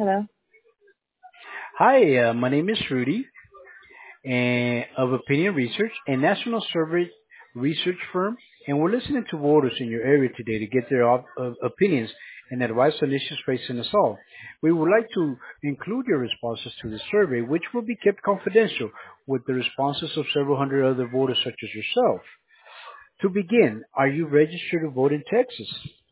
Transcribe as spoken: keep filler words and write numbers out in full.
Hello. Hi, uh, my name is Rudy and of Opinion Research, a national survey research firm, and we're listening to voters in your area today to get their op- uh, opinions and advice on issues facing us all. We would like to include your responses to the survey, which will be kept confidential with the responses of several hundred other voters such as yourself. To begin, are you registered to vote in Texas?